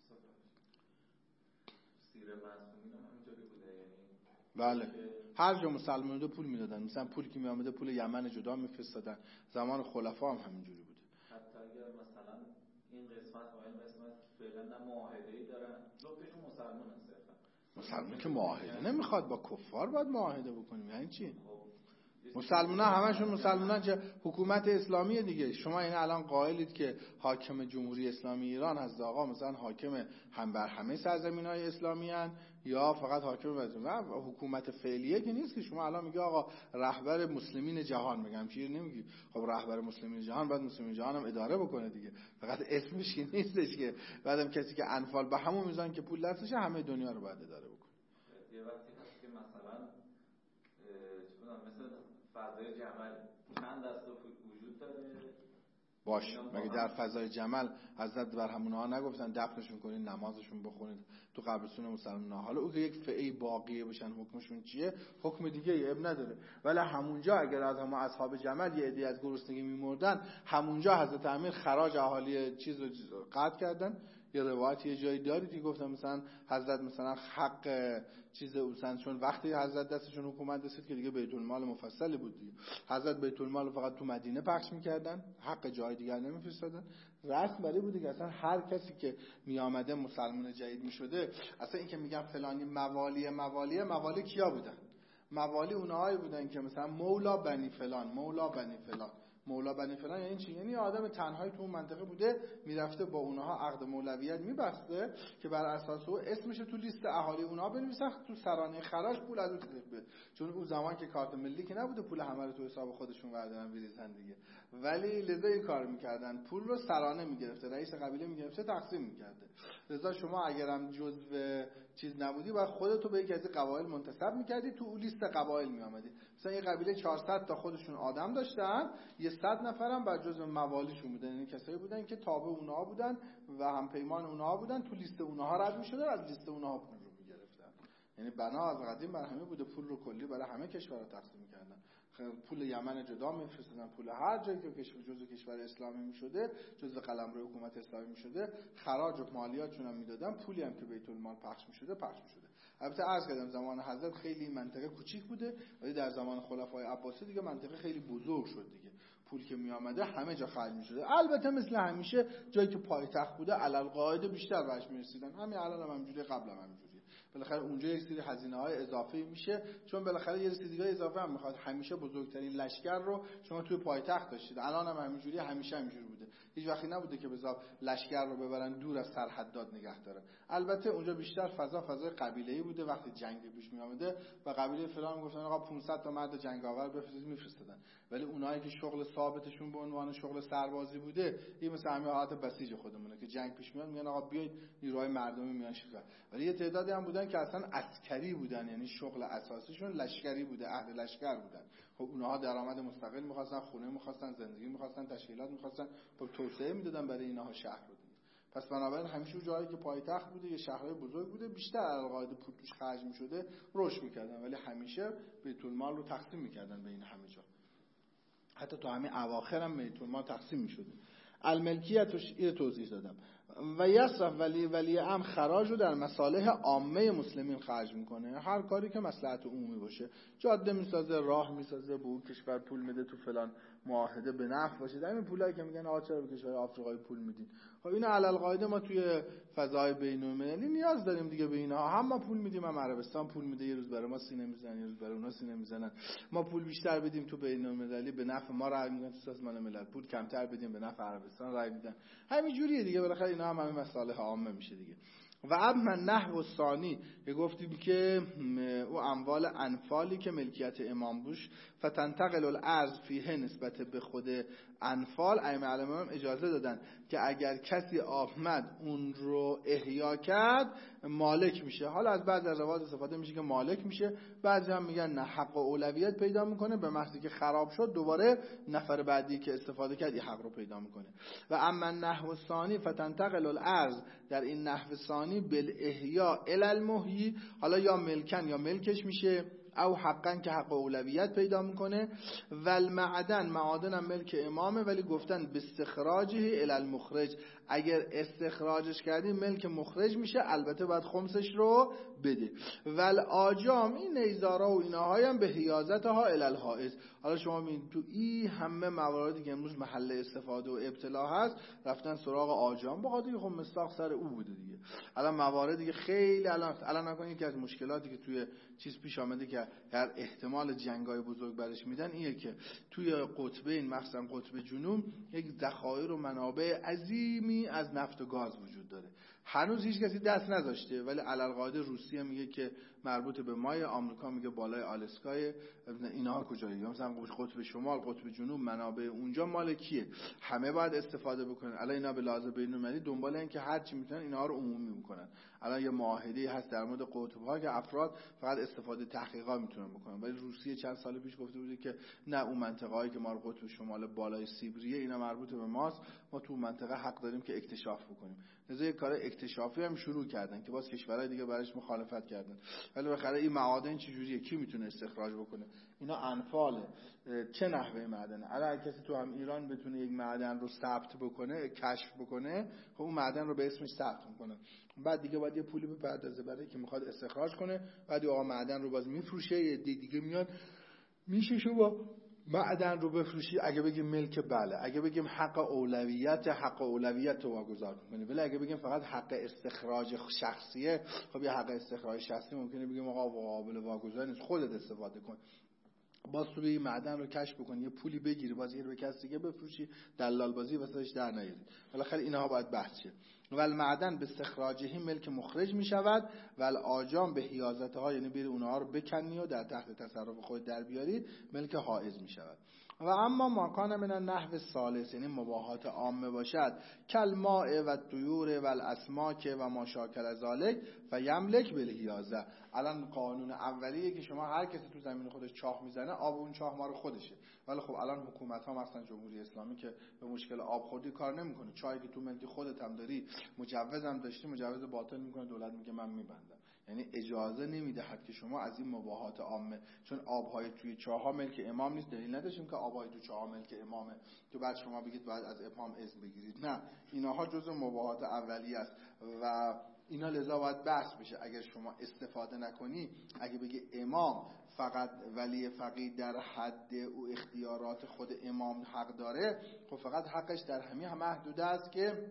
بله هر جا مسلمان‌ها پول میدادن، مثلا پولی که میامده پول یمن جدا میفرستادن، زمان خلفا هم همینجوری بوده. حتی اگر مثلا این قسمت و این قسمت فعلا نه معاهده‌ای دارن، جفتشون مسلمان هستن. مسلمان که معاهده نمیخواد، با کفار باید معاهده بکنیم. یعنی چی؟ مسلمان‌ها همشون مسلمان‌ها چه حکومت اسلامی دیگه. شما این الان قائلید که حاکم جمهوری اسلامی ایران از آقا مثلا حاکم هم بر همه سرزمین‌های اسلامی ان یا فقط حاکم بر حکومت فعلیه که نیست که شما الان میگه آقا رهبر مسلمین جهان، میگم چیزی نمیگی. خب رهبر مسلمین جهان بعد مسلمین جهان هم اداره بکنه دیگه، فقط اسمش نیستش که بعدم کسی که انفال به همون میزان که پول دستشه همه دنیا رو باید اداره بکنه. یه وقتی هست که مثلا مثل فضای جمل چند دسته وجود داره باش، مگه در فضای جمل حضرت بر همونها نگفتن دفنشون کنین نمازشون بخونید تو قبرستون مسلمان‌ها؟ حالا او که یک فعی باقیه بشن حکمشون چیه؟ حکم دیگه اب نداره. ولی همونجا اگر از همون اصحاب جمل یه عده‌ای از گرسنگی میمردن، همونجا حضرت امیر خراج اهالی چیز رو قطع کردن. یه روایت یه جایی دارید که گفتم مثلا حضرت مثلا حق چیز مثلا چون وقتی حضرت دستشون حکومت رسید که دیگه بیت المال مفصلی بود دیگه، حضرت بیت المال رو فقط تو مدینه پخش می‌کردن، حق جای دیگر نمی‌فرستادن. رسم برای بود که اصلا هر کسی که میآمده مسلمان جدید می‌شده، اصلا این که میگن فلانی موالی کیا بودن؟ موالی اونهایی بودن که مثلا مولا بنی فلان یعنی چی؟ یعنی آدم تنهایی تو اون منطقه بوده، میرفته با اونها عقد مولویت میبسته که بر اساس او اسمش تو لیست اهالی اونها بنویسن، تو سرانه خراج پول از اون طرف بده. چون اون زمان که کارت ملی که نبوده پول همه رو تو حساب خودشون بردارن بریزن دیگه، ولی لذا این کار میکردن، پول رو سرانه میگرفته، رئیس قبیله میگرفته تقسیم میکرده. لذا شما اگرم جزء چیز نبودی باید خودتو به یکی از قبایل منتسب میکردی، تو اون لیست قبایل میآمدی. مثلا یه قبیله 400 تا خودشون آدم داشتن، یه 100 نفرم بر جزء موالیشون بودن، یعنی کسایی بودن که تابع اونها بودن و هم پیمان اونها بودن، تو لیست اونها رد میشدن، از لیست اونها پول رو میگرفتن. یعنی بنا از قدیم بر همه بوده، پول رو کلی برای همه کشورها تقسیم میکردن. پول یمن جدا میفرستادن، پول هر جایی که جزء کشور اسلامی میشده، جزء قلمرو حکومت اسلامی میشده، خراج و مالیاتشون هم میدادن، پولی هم که بیت المال پخش میشده. البته عرض کردم زمان حضرت خیلی منطقه کوچیک بوده، ولی در زمان خلفای عباسی دیگه منطقه خیلی بزرگ شد دیگه، پول که می آمده همه جا خرج می‌شده. البته مثل همیشه جایی که پایتخت بوده علل قاعده بیشتر بهش می‌رسیدن، همین الان هم همینجوری، قبلا هم همینجوریه. بالاخره اونجا یک سری هزینه‌های اضافه میشه، چون بالاخره یه سری دیگه اضافه هم می‌خواد. همیشه بزرگترین لشکر رو شما توی پایتخت داشتید، الان هم همینجوری، همیشه همینجوری بوده. هیچ وقتی نبوده که بذار لشکر رو ببرن دور از سرحدات نگه دارن. البته اونجا بیشتر فضای قبیله‌ای بوده، وقتی جنگ پیش می‌آمده و قبیله فلان میگفتن آقا 500 تا مرد جنگاور بفرستید می‌فرستادن. ولی اونایی که شغل ثابتشون به عنوان شغل سربازی بوده، این مثل همین حالت بسیج خودمونه که جنگ پیش میاد میگن آقا بیاید نیروهای مردمی میان شکار. ولی یه تعدادی هم بودن که اصلا عسکری بودن، یعنی شغل اساسیشون لشکری بوده، اهل لشکر بودن. خب اونها درآمد مستقل می‌خواستن، خونه می‌خواستن، زندگی می‌خواستن، تشکیلات می‌خواستن، خب توسعه میدادن برای اینها شهر رو دیگه. پس بنابراین همیشه جایی که پایتخت بوده یا شهرهای بزرگ بوده بیشتر القاعده پول توش خرج می‌شده رشد می‌کردن، ولی همیشه بیت المال رو تقسیم می‌کردن بین همه جا. حتی تا همین اواخر هم بیت المال تقسیم می‌شده. الملکیت رو توضیح دادم. و یصرف ولی امر خراج رو در مصالح عامه مسلمین خرج میکنه. هر کاری که مصلحت عمومی باشه، جاده میسازه، راه میسازه، به اون کشور پول میده تو فلان معاهده به نفع باشه. در این پولایی که میگن آقا چرا به کشور آفریقایی پول میدین؟ خب این علل قاعده ما توی فضای بین‌المللی نیاز داریم دیگه به اینا. هم ما پول میدیم، هم عربستان پول میده، یه روز برای ما سینه میزنن، یه روز برای اونها سینه میزنن. ما پول بیشتر بدیم تو بین‌المللی به نفع ما رای میدن تو سازمان ملل، پول کمتر بدیم به نفع عربستان رای میدن. همین جوریه دیگه، بالاخره اینا هم همه مصالح عامه میشه دیگه. و اما نحو ثانی که گفتیم که او اموال انفالی که ملکیت امام بوش فتنتقل الارض فیه نسبت به خود انفال، ائمه علم هم اجازه دادن که اگر کسی آمد اون رو احیا کرد مالک میشه. حالا از بعض روایات استفاده میشه که مالک میشه، بعضی هم میگن نه حق و اولویت پیدا میکنه، به محضی که خراب شد دوباره نفر بعدی که استفاده کرد این حق رو پیدا میکنه. و اما نحو ثانی فتنتقل الارض، در این نحو ثانی بالاحیا الی المحیی، حالا یا ملکن یا ملکش میشه، او حقا که حق اولویت پیدا میکنه. و المعدن، معادن هم ملک امامه ولی گفتن باستخراجه الی المخرج، اگر استخراجش کردی ملک مخرج میشه، البته باید خمسش رو بده. و الاجام، این نیزارا و ایناهای هم به حیازتها الی الحائز. حالا شما ببین تو این همه مواردی که امروز محل استفاده و ابتلا هست رفتن سراغ آجام، با خاطر خب مصداق سر او بوده دیگه. الان مواردی که خیلی الان نکنید که از مشکلاتی که توی چیز پیش آمده که در احتمال جنگای بزرگ برش میدن اینه که توی قطبین، مخصوصا قطب جنوب، یک ذخایر و منابع عظیمی از نفت و گاز وجود داره. هنوز هیچ کسی دست نذاشته، ولی علالقاعده روسیه میگه که مربوط به مای، آمریکا میگه بالای آلاسکای، اینها کجایی؟ مثلا قطب شمال، قطب جنوب، منابع اونجا مال کیه؟ همه باید استفاده بکنن. الان اینا به لحاظ بین‌المللی دنبال این که هر چی میتونن اینها رو عمومی میکنن. الان یه معاهده‌ای هست در مورد قطب‌ها که افراد فقط استفاده تحقیقات میتونن بکنن، ولی روسیه چند سال پیش گفته بود که نه، اون منطقه‌ای که ما رو قطب شمال بالای سیبریه اینا مربوط به ماست، ما تو منطقه حق داریم که اکتشاف بکنیم. لذا یه کار اکتشافی هم شروع کردن که باز کشورهای دیگه براش مخالفت کردن. ولی بالاخره این معادن چجوریه؟ کی میتونه استخراج بکنه؟ اینا انفاله. چه نحوه معدنه؟ اگر کسی تو هم ایران بتونه یک معدن رو ثبت بکنه، کشف بکنه، خب اون معدن رو به اسمش ثبت میکنه. بعد دیگه باید یه پولی بپردازه برای که میخواد استخراج کنه، بعد اون معدن رو باز میفروشه، یه دیگه میاد میشه شما معدن رو بفروشی. اگه بگیم ملک، بله. اگه بگیم حق اولویت تو واگذار کنی. ولی اگه بگیم فقط حق استخراج شخصیه، خب یه حق استخراج شخصی ممکنه بگیم آقا قابل واگذار نیست، خودت استفاده کن. باز تو این معدن رو کشف بکنی، یه پولی بگیری، باز یه رو به کسی دیگه بفروشی، دلال بازی واسش در نیاری. بالاخره اینها باید بحث شه. و المعدن به استخراجه ملک مخرج می شود و الاجام به حیازتها، یعنی بری اونها رو بکنی و در تحت تصرف خود در بیاری، ملک حائز می شود. و اما ما کان من النحو ثالث، یعنی مباحات عامه باشد، کالماء و الطیور و الاسماک و ما شاکل ذلک و یملک بالحیازه. الان قانون اولیه که شما هر کسی تو زمین خودش چاه میزنه، آب اون چاه مال خودشه. ولی خب الان حکومت ها، مثلا جمهوری اسلامی که به مشکل آب خوردی کار نمیکنه، چاهی که تو ملک خودت هم داری، مجوز هم داشتی، مجوز باطل میکنه، دولت میگه من میبندم. یعنی اجازه نمیدهد که شما از این مباحات عامه، چون آبهای توی چاه‌ها ملک امام نیست، دلیل نداشتیم که آبهای توی چاه‌ها ملک امامه تو بعد شما بگید باید از امام اذن بگیرید. نه، اینها جزء مباحات اولیه است و اینا لذا باید بحث بشه. اگر شما استفاده نکنی، اگه بگی امام فقط ولی فقیه در حد او اختیارات خود امام حق داره، خب فقط حقش در همین محدوده است که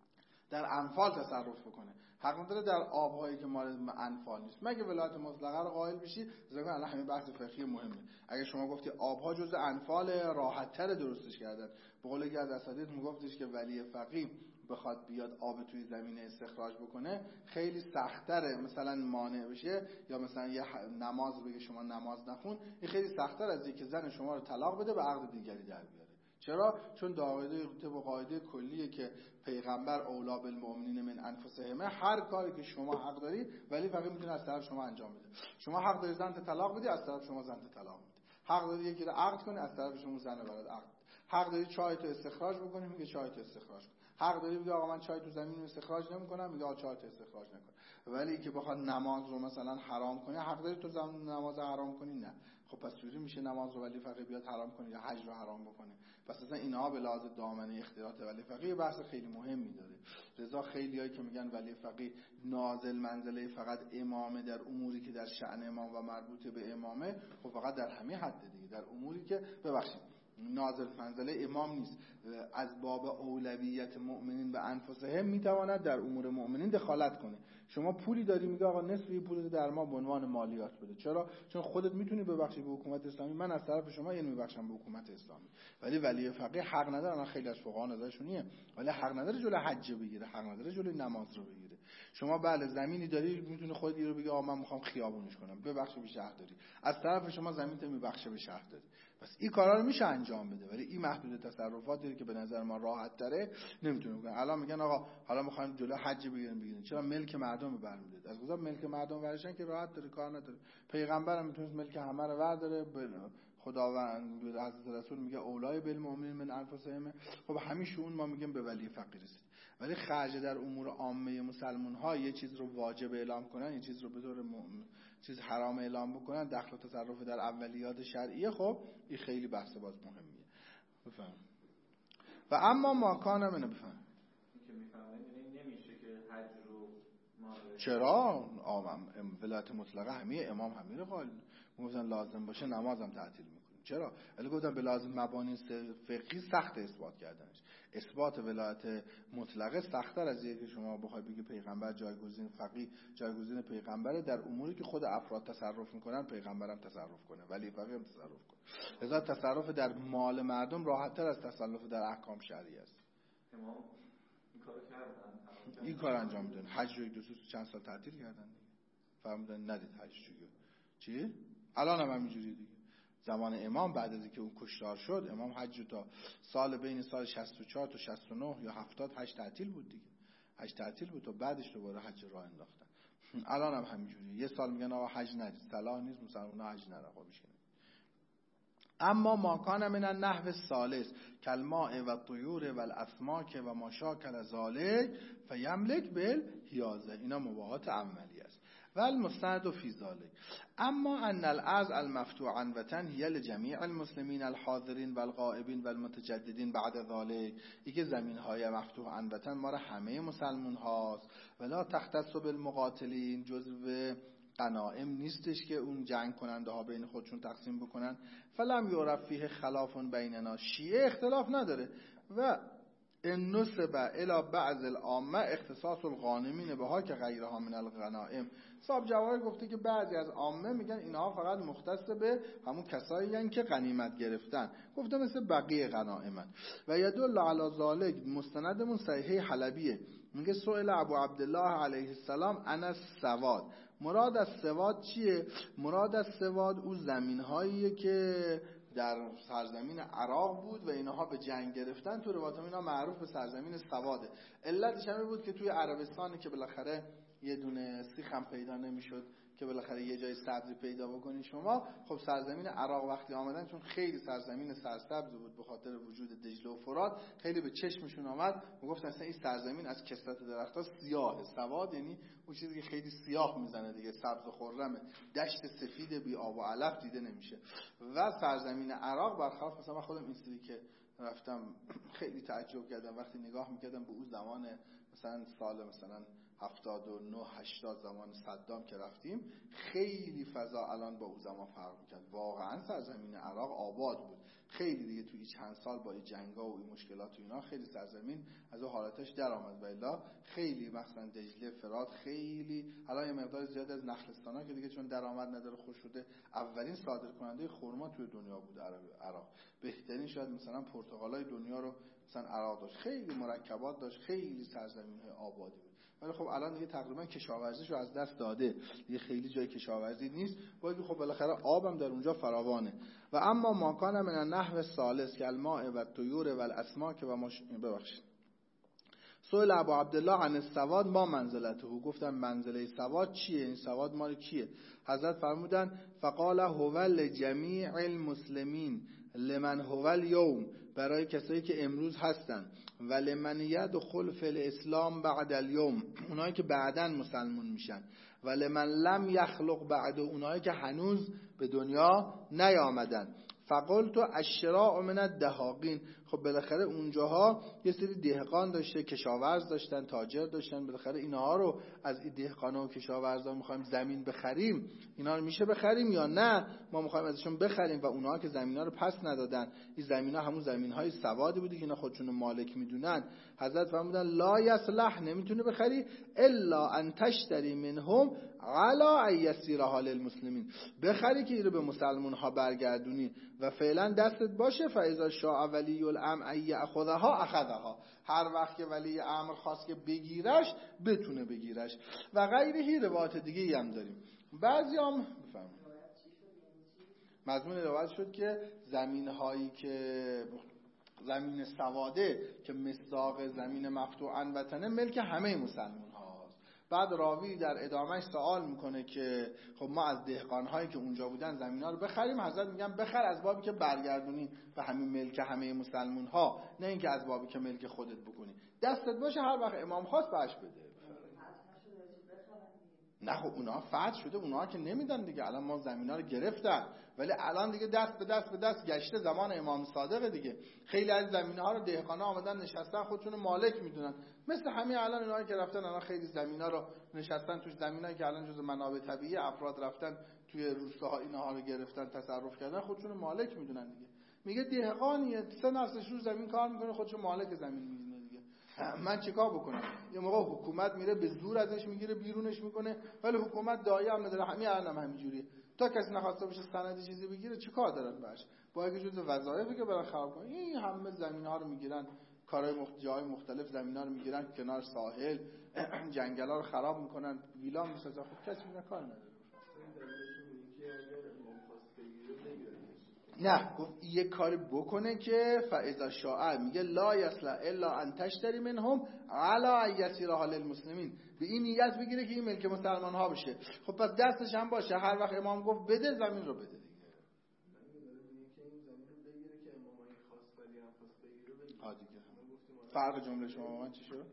در انفال تصرف بکنه. حق نداره در آبهایی که مال انفال نیست، مگه ولایت مطلقه رو قائل بشی. ذکر الان همین بحث فقهی مهمه. اگه شما گفتی آبها جزء انفال، راحت تر درستش کردن. به قول یکی از اساتید میگفتش که ولی فقیه بخواد بیاد آب توی زمین استخراج بکنه خیلی سخت‌تره مثلا مانع بشه، یا مثلا یه نماز بگه شما نماز نخون، این خیلی سخت‌تر از اینکه زن شما رو طلاق بده به عقد دیگری در بیاره. چرا؟ چون قاعده کلیه که پیغمبر اولا بالمؤمنین من انفسهم، هر کاری که شما حق داری ولی فقط میتونه از طرف شما انجام بده. شما حق داری زنت طلاق بدی، از طرف شما زنت طلاق میده. حق داری یکی رو عقد کنی، از طرف شما زن برات عقد. حق داری چای تو استخراج بکنی، میگه چای تو استخراج کن. حق داری بگی آقا من چای تو زمین استخراج نمی‌کنم، میگه آقا چای تو استخراج نکن. ولی که بخواد نماز رو مثلا حرام کنه، حق داری تو نماز حرام کنی؟ نه. خب پس چجوری میشه نماز رو ولی فقیه بیاد حرام کنه یا حج رو حرام بکنه؟ پس اصلا اینها به لحاظ دامنه اختیارات ولی فقیه بحث خیلی مهمی داره. لذا خیلیایی که میگن ولی فقیه نازل منزله فقط امامه در اموری که در شأن امام و مربوط به امامه، خب فقط در همین حد دیگه. در اموری که ببخشید نازل منزله امام نیست، از باب اولویت مؤمنین به انفسهم میتواند در امور مؤمنین دخالت کنه. شما پولی داری، میگه آقا نصف این پول در ما به عنوان مالیات بده. چرا؟ چون خودت میتونی ببخشی به حکومت اسلامی، من از طرف شما اینو میبخشم به حکومت اسلامی. ولی فقیه حق نداره، الان خیلی از فقها نظرشونیه، ولی حق نداره جلوی حج بگیره، حق نداره جلوی نماز رو بگیره. شما بله زمینی داری، میتونی خودت رو بگی آقا من میخوام خیابونش کنم، ببخشی به شهرداری، از طرف شما زمین تو میبخشه به شهرداری. پس این کارا رو میشه انجام بده، ولی این محدود تصرفاتی که به نظر ما راحت تره نمیتونه بکنه. الان میگن آقا حالا میخوایم جلوی حج بگیریم، چرا ملک مردم برمی‌داره؟ از گذار ملک مردم ورشن که راحت داره، کار نداره. پیغمبرم میتونه ملک همه رو ورداره، خداوند حضرت رسول میگه اولای بالمؤمنین من انفسهم. خب همین شون ما میگیم به ولی فقیه رسید. ولی خرج در امور عامه مسلمان ها یه چیز رو واجب اعلام کنن، یه چیز رو به طور چیز حرام اعلام بکنن، دخل و تصرف در اولیات شرعیه، خب این خیلی بحث باز مهمیه. بفهم. و اما ما کان منه بفهم که میفهمه نمیشه که حج رو چرا؟ ولایت مطلقه همه امام همین رو قائل گفتن لازم باشه نمازم تعطیل میکنه. چرا؟ ولی گفتن به لازم مبانی فقهی سخت اثبات کردنش. اثبات ولایت مطلقه سخت‌تر از اینه که شما بخوای بگی پیغمبر جایگزین فقیه جایگزین پیغمبره در اموری که خود افراد تصرف میکنن، پیغمبرم تصرف کنه، ولی فقیه هم تصرف کنه. لذا تصرف در مال مردم راحت‌تر از تصرف در احکام شرعی است. امام این کارو کردن، این کار انجام میدن. حج رو چند سال تعطیل کردن دیگه. فرمودن ندید حج چی؟ الان هم همینجوریه دیگه. زمان امام بعد از اینکه اون کشتار شد، امام حج تا سال بین سال 64 تا 69 یا 70 حج تعطیل بود دیگه. حج تعطیل بود تا بعدش دوباره حج راه انداختن. الان هم همینجوریه. یه سال میگن آقا حج ندید، صلاح نیست مسلمان‌ها حج نرن، خب میشه. اما ما کان من النحو الثالث کالماء و الطیور و الاسماک و ما شاکل ذلک فیملک بالحیازه. اینا مباحات عملی است. و المستند فی ذلک اما ان الارض المفتوح عنوة هي لجميع المسلمین الحاضرین و الغائبین و المتجددین بعد ذلک. این که زمین های مفتوح عنوة ما را همه مسلمان هاست، ولا تختص بالمقاتلین، جزو غنائم نیستش که اون جنگ کننده ها بین خودشون تقسیم بکنن. فلم یعرف فیه خلاف بیننا، شیعه اختلاف نداره. و ان نسب الی بعض العامه اختصاص الغانمین بها که غیرها من الغنائم. صاحب جواهر گفته که بعضی از عامه میگن اینها فقط مختص به همون کسایی هستن که غنیمت گرفتن، گفته مثل بقیه غنائمن. و یدل علی ذلک مستندمون صحیح حلبیه، میگه سئل ابو عبدالله علیه السلام عن السواد. مراد از سواد چیه؟ مراد از سواد اون زمین‌هاییه که در سرزمین عراق بود و اینها به جنگ گرفتن. تو روایت اینا معروف به سرزمین سواده. علتش همین بود که توی عربستانی که بالاخره یه دونه سیخ هم پیدا نمیشد که بالاخره یه جای سبزی پیدا بکنین شما. خب سرزمین عراق وقتی آمدن، چون خیلی سرزمین سرسبز بود به خاطر وجود دجله و فرات، خیلی به چشمشون آمد و گفتن اصلا این سرزمین از کثرت درخت‌ها سیاهه. سواد یعنی اون چیزی که خیلی سیاه میزنه دیگه، سبز و خرمه، دشت سفید بی آب و علف دیده نمیشه. و سرزمین عراق برخلاف مثلا من خودم این سری که رفتم خیلی تعجب کردم وقتی نگاه میکردم به اون زمان مثلا سال مثلا 79 80 زمان صدام که رفتیم، خیلی فضا الان با اون زمان فرق میکرد. واقعا سرزمین عراق آباد بود. خیلی دیگه توی چند سال با این جنگا و این مشکلات و اینا خیلی سرزمین از اون حالتش در آمد. و الا خیلی مثلا دجله فرات خیلی الان یه مقدار زیاد از نخلستانا که دیگه چون درآمد نداره خوش شده، اولین صادرکننده خرما توی دنیا بود عراق. بهترین شاید مثلا پرتقالای دنیا رو مثلا عراق داشت. خیلی مرکبات داشت، خیلی سرزمین‌های آبادی بود. ولی خب الان دیگه تقریبا کشاورزیش رو از دست داده، دیگه خیلی جای کشاورزی نیست. باید خب بالاخره آبم در اونجا فراوانه. و اما ما کان من النحو الثالث کالماء و الطیور و الاسماک و ببخشید سئل ابو عبدالله عن السواد ما منزلته. گفتن منزله سواد چیه؟ این سواد مال کیه؟ حضرت فرمودن فقال هو لجمیع المسلمین لمن هو اليوم برای کسایی که امروز هستن، ولمن یدخل فی الاسلام بعد الیوم، اونایی که بعداً مسلمون میشن، ولمن لم یخلق بعد، اونایی که هنوز به دنیا نیامدن. فقلت الشراء من الدهاقین، خب بالاخره اونجاها یه سری دهقان داشته، کشاورز داشتن، تاجر داشتن، بالاخره اینها رو از این دهقانا و کشاورزا میخوایم زمین بخریم، اینا رو میشه بخریم یا نه ما میخوایم ازشون بخریم و اونها که زمینا رو پس ندادن، این زمینا همون زمینهای سوادی بودی که اینا خودشون مالک میدونن. حضرت فرمودن لا یصلح، نمیتونه بخری الا ان تشتری منهم علی ان یسیرها للمسلمین، بخری که اینو به مسلمان ها برگردونی و فعلا دستت باشه، فاذا شاء ولی الامر ان یاخذها اخذها، هر وقت که ولی امر خواست که بگیرش بتونه بگیرش. و غیرهی روایت دیگه ای هم داریم. بعضیام بفهمید مضمون روایت شد که زمین هایی که زمین سواده که مصداق زمین مفتوحا وطنه ملک همه مسلمان هاست. بعد راوی در ادامهش سوال میکنه که خب ما از دهقان هایی که اونجا بودن زمین ها رو بخریم؟ حضرت میگن بخر از بابی که برگردونی به همین ملک همه مسلمان ها، نه اینکه از بابی که ملک خودت بکنی، دستت باشه هر وقت امام خواست بهش بده. نه خب اونها فتح شده، اونها که نمیدن دیگه، الان ما زمینا رو گرفتن ولی الان دیگه دست به دست گشته، زمان امام صادق دیگه، خیلی از زمین‌ها رو دهقانا آمدن نشستن خودشون مالک میدونن، مثل همین الان اینایی که رفتن الان خیلی زمینا رو نشستن توش، زمینایی که الان جزء منابع طبیعی افراد رفتن توی روستاها اینها رو گرفتن تصرف کردن، خودشون مالک میدونن دیگه. میگه دهقانیه 3 نفرش رو زمین کار میکنه خودشون مالک زمین میدونه دیگه، من چیکار بکنم؟ یه موقع حکومت میره به زور ازش میگیره بیرونش میکنه، ولی حکومت دایی هم نداره، همین الانم همینجوریه، تا کسی نخواسته باشه سندی چیزی بگیره چیکار دارن باش، با اگه جزء وظایفی که برن خراب کنن، این همه زمین‌ها رو میگیرن، کارهای جای مختلف زمین‌ها رو میگیرن کنار ساحل، جنگل‌ها رو خراب میکنن، ویلا میسازن، خب کسی اینا کار نداره. نه گفت یه کاری بکنه که فاذا شاء، میگه لا یصلح الا ان تشتری منهم علی ان یسیرها للمسلمین، به این نیت بگیره که این ملک مسلمان ها بشه. خب پس دستش هم باشه هر وقت امام گفت بده زمین رو بده دیگه. دیگه فرق جمله شما من چی شد؟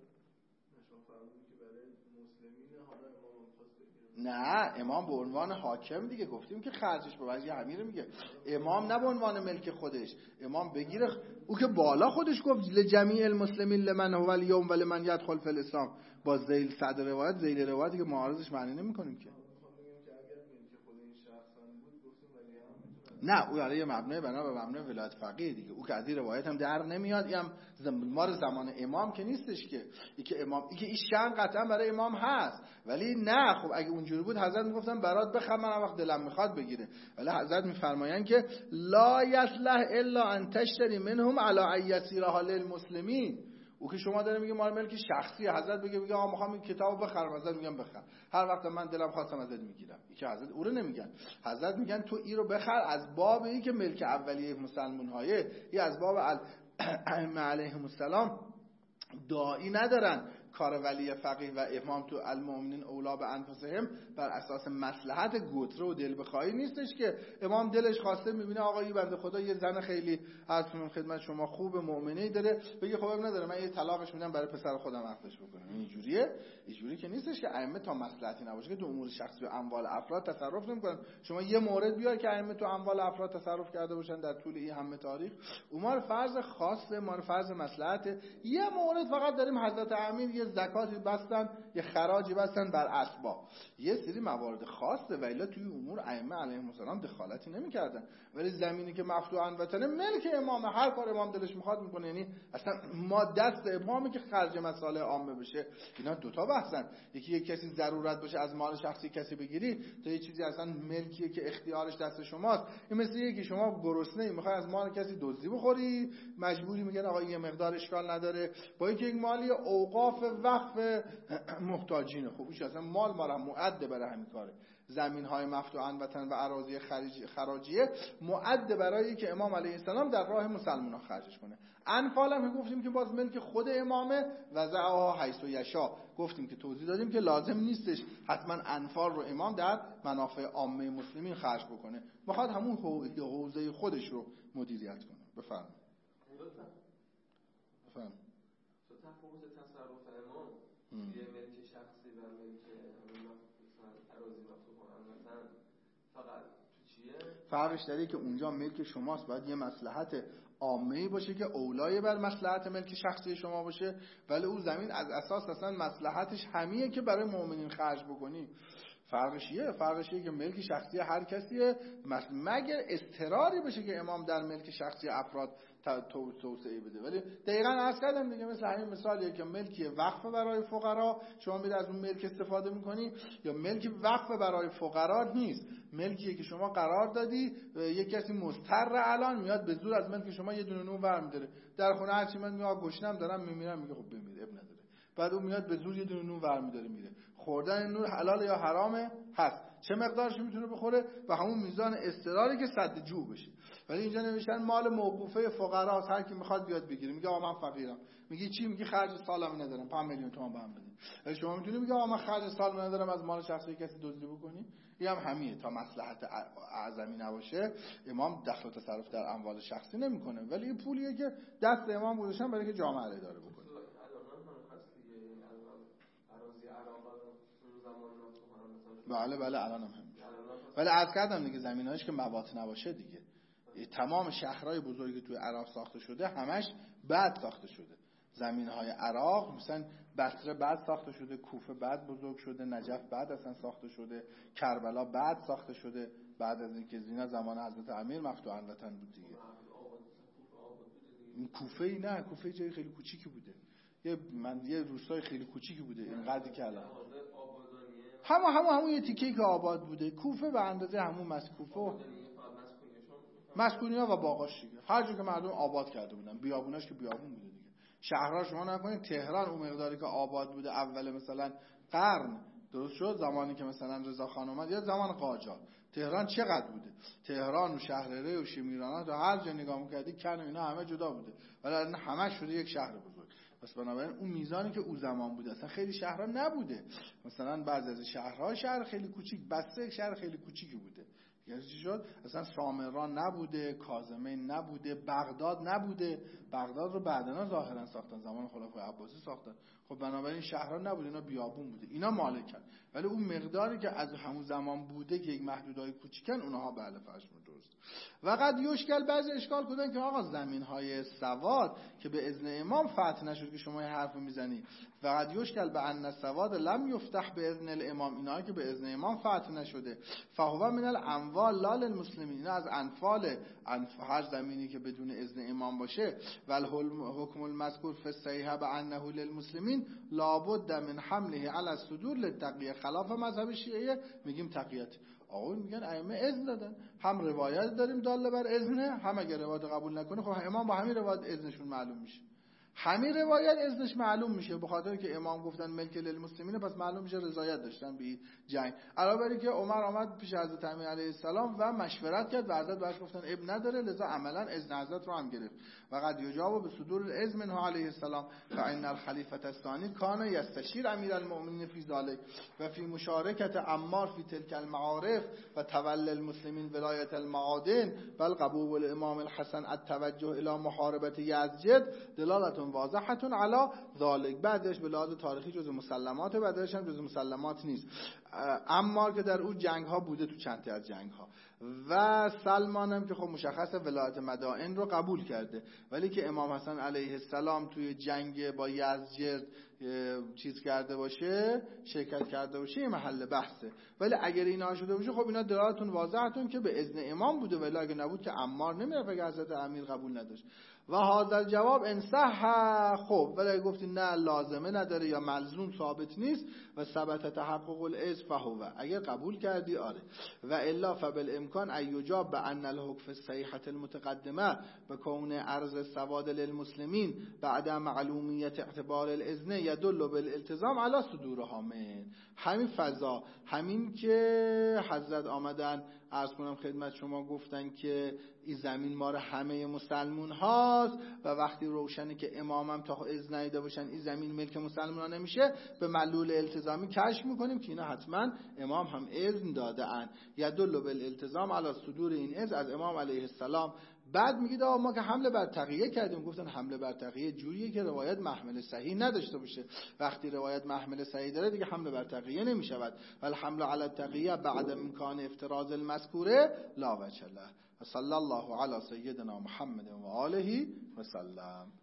نه امام به عنوان حاکم دیگه، گفتیم که خرجش به وجه امیر میگه، امام نه به عنوان ملک خودش، امام بگیره، او که بالا خودش گفت لجمیع المسلمین لمن هو الیوم ولمن یدخل فی الاسلام، با ذیل صدر روایت، ذیل روایتی که معارضش معنی نمی‌کنیم که. نه او یعنی یه مبنای بنا به مبنای ولایت فقیه دیگه، او که از این روایت هم در نمیاد، این هم مار زمان امام که نیستش که ای که امام ای که این شأن قطعا برای امام هست، ولی نه خب اگه اونجوری بود حضرت میگفتن برات بخر من وقت دلم میخواد بگیره، ولی حضرت میفرمایند که لا یصلح الا ان تشتری منهم علی ان یسیرها للمسلمین، او که شما داره میگه مال ملک شخصی، حضرت بگه آقا میخوام این کتابو بخرم، حضرت میگم بخر، هر وقت من دلم خواستم ازت میگیرم، این که حضرت او رو نمیگن، حضرت میگن تو این رو بخر از باب این که ملک اولیه مسلمان هایه، یا از باب ائمه علیهم السلام داعی ندارن، کار ولی فقیه و امام تو المؤمنین اولا به انفسهم بر اساس مصلحت گوتره و دل بخواهی نیستش که امام دلش خواسته میبینه آقا این بنده خدا یه زن خیلی از خدمت شما خوب مؤمنی داره، بگه خب نداره من یه طلاقش میدم برای پسر خودم عقدش بکنم، اینجوریه؟ اینجوری که نیستش که ائمه تا مصلحتی نباشه که تو امور شخصی و اموال افراد تصرف نمیکنن. شما یه مورد بیار که ائمه تو اموال افراد تصرف کرده باشن در طول این همه تاریخ، اونها فرض خاصه، ما فرض مصلحت، یه مورد فقط داریم حضرت امیر یه زکاتی بستن، یه خراجی بستن بر اسباب، یه سری موارد خاصه و الا توی امور ائمه علیهم السلام دخالتی نمی‌کردن. ولی زمینی که مفتوحاً وطنه ملک امام، هر کار امام دلش میخواد میکنه، یعنی اصلا ما دست امامی که خرج مصالح عامه بشه. اینا دوتا بحثن، یکی یک کسی ضرورت باشه از مال شخصی کسی بگیری، تا یه چیزی اصلا ملکیه که اختیارش دست شماست. این مثل یکی شما گرسنه‌ای میخوای از مال کسی دزدی بخوری، مجبوری میگن آقا یه مقدار اشکال نداره، با اینکه یک مالی اوقاف وقف محتاجینه، خب ایش اصلا مال ما را معد برای همین کاره. زمین‌های مفتوحاً وطن و اراضی خراجیه معد برای که امام علیه السلام در راه مسلمان‌ها خرجش کنه. انفال هم گفتیم که باز ملک خود امامه، وضعها حیث یشاء، گفتیم که توضیح دادیم که لازم نیستش حتما انفال رو امام در منافع عامه مسلمین خرج بکنه، میخواد همون حوزه خودش رو مدیریت کنه. بفرمایید. فهم تو تفاوت تصرف امام یه ملک شخصی و ملک اراضی مفتوحان مثلا فقط تو چیه؟ فرقش داره که اونجا ملک شماست، باید یه مصلحت عامه‌ای باشه که اولای بر مصلحت ملک شخصی شما باشه، ولی اون زمین از اساس اصلا مصلحتش همیه که برای مؤمنین خرج بکنی. فرقش یه که ملک شخصی هر کسیه، مگر اضطراری بشه که امام در ملک شخصی افراد توسعه بده. ولی دقیقاً عرض کردم دیگه، مثل همین مثالیه که ملکی وقف برای فقرا شما میاد از اون ملک استفاده میکنی، یا ملک وقف برای فقرا نیست، ملکیه که شما قرار دادی یک کسی مضطر الان میاد به زور از ملک شما یه دونه نون برمی‌داره، در خونه هرچی من میگم گشنم دارم میمیرم، میگه خب بمیر اب نداره، بعد اون میاد به زور یه دونه نون برمی‌داره میره. خوردن نون حلال یا حرامه؟ هست. چه مقدارش میتونه بخوره؟ و همون میزان اضطراری که سد جوع بشه. ولی اینجا نوشتن مال موقوفه فقراست، هر کی میخواد بیاد بگیره. میگه آقا من فقیرم. میگه چی؟ میگه خرج سالم ندارم، 5 میلیون تومان بهم بدین. ولی شما میتونی میگه آقا من خرج سالم ندارم از مال شخصی کسی دزدی بکنی؟ این هم همیه، تا مصلحت اعظمی نباشه امام دخل و تصرف در اموال شخصی نمیکنه، ولی این پولیه که دست امام گذاشتن برای که جامعه رو اداره بکنه. بله الان هم همینجوره. ولی عرض کردم دیگه زمیناش که موات نباشه دیگه، تمام شهرهای بزرگی توی عراق ساخته شده همش بعد ساخته شده. زمینهای عراق مثلا بصره بعد ساخته شده، کوفه بعد بزرگ شده، نجف بعد اصلا ساخته شده، کربلا بعد ساخته شده، بعد از اینکه زینا زمان حضرت امیر مفتوحاً وطن بود دیگه. کوفه ای نه، کوفه جای خیلی کوچیکی بوده، یه روستای خیلی کوچیکی بوده اینقدری که الان همون یه تیکه‌ای که آباد بوده. کوفه به اندازه همون مسکوفه مسکونی‌ها و باغاش دیگه، هر جا که مردم آباد کرده بودن، بیابوناش که بیابون بوده دیگه. شهرها شما نکنید تهران اون مقداری که آباد بوده اول مثلا قرن درست شد، زمانی که مثلا رضا خان اومد یا زمان قاجار، تهران چقدر بوده؟ تهران و شهرره و شمیران و هر جا نگاه می‌کردی کن و اینا همه جدا بوده، ولی الان همه شده یک شهر بزرگ. پس بنابراین اون میزانی که او زمان بوده اصلا خیلی شهرها نبوده. مثلا بعضی از شهرها شهر خیلی کوچیک، بسته شهر خیلی کوچیکی بوده. یعنی چی شد؟ اصلا سامران نبوده، کاظمین نبوده، بغداد نبوده. بغداد رو بعداً ظاهرا ساختن، زمان خلفای عباسی ساختن. خب بنابراین شهرها نبوده، اینا بیابون بوده، اینا مالکن. ولی اون مقداری که از همون زمان بوده که یک محدودهای کوچیکن، اونها بله فرض درست. و قد یشکل بعضی اشکال کردن که آقا زمین‌های سواد که به اذن امام فتح نشد که شما این حرفو میزنی، و قد یشکل به ان سواد لم یفتح به اذن الامام، اینا که به اذن امام فتح نشده، فهو من الاموال لا للمسلمین، اینا از انفال هر زمینی که بدون اذن امام باشه. و الحکم المذکور فی الصحیح بانه للمسلمین لابد من حمله علی الصدور للتقیه، خلاف مذهب شیعه میگیم تقیت. آقا میگن ائمه اذن دادن، هم روایت داریم داله بر اذنه، هم اگر روایت قبول نکنه خب امام با همین روایت اذنشون معلوم میشه، همین روایت اذنش معلوم میشه، به خاطر که امام گفتن ملک للمسلمین، پس معلوم میشه رضایت داشتن به جنگ. علاوه بر اینکه عمر آمد پیش حضرت امیر علیه السلام و مشورت کرد و حضرت بهش گفتن اب نداره، لذا عملا اذن حضرت رو هم گرفت. و قد یجاب به صدور الاذن منه علیه السلام فان الخلیفه الثانی کان یستشیر امیر المؤمنین فی ذلک و فی مشارکت عمار فی تلک المعارف و تولی المسلمین ولایت المعادن بل قبول الامام الحسن التوجه الی محاربه یزجد دلالت واضحه علی ذلک. بعدش به لحاظ تاریخی جزء مسلمات، بعدش هم جزء مسلمات نیست. عمار که در اون جنگ ها بوده، تو چند تا از جنگ ها، و سلمان هم که خب مشخص ولایت مدائن رو قبول کرده، ولی که امام حسن علیه السلام توی جنگ با یزجرد چیز کرده باشه، شرکت کرده باشه، این محل بحثه. ولی اگر اینا شده باشه خب اینا دلالتون واضحتون که به اذن امام بوده، ولی اگه نبود که عمار نمیرفت اگه حضرت امیر قبول نداشت. و هذا الجواب انصح، خب ولی اگه گفتی نه لازمه نداره یا ملزوم ثابت نیست و ثبت تحقق الاذن فهو، اگر قبول کردی آره، و الا فبالامکان ان یجاب بان الحکم الصحیحه المتقدمه بكون عرض السواد للمسلمین بعد معلومیت اعتبار الاذن يدل بالالتزام على صدورها من. همین فضا، همین که حضرت آمدن عرض کنم خدمت شما گفتن که این زمین مال همه مسلمون هاست و وقتی روشنه که امامم تا اذن ندیده باشن این زمین ملک مسلمون ها نمیشه، به معلول التزامی کشف میکنیم که اینا حتما امام هم اذن داده ان. یدل بالالتزام علی صدور این اذن از امام علیه السلام بعد میگید ما که حمله بر تقیه کردیم. گفتن حمله بر تقیه جوریه که روایت محمل صحیح نداشته باشه. وقتی روایت محمل صحیح داره دیگه حمله بر تقیه نمیشود. ولی حمله علی التقیه بعد امکان افتراض المذکوره لا وجه له. صلی الله علی سیدنا محمد و آله و سلم.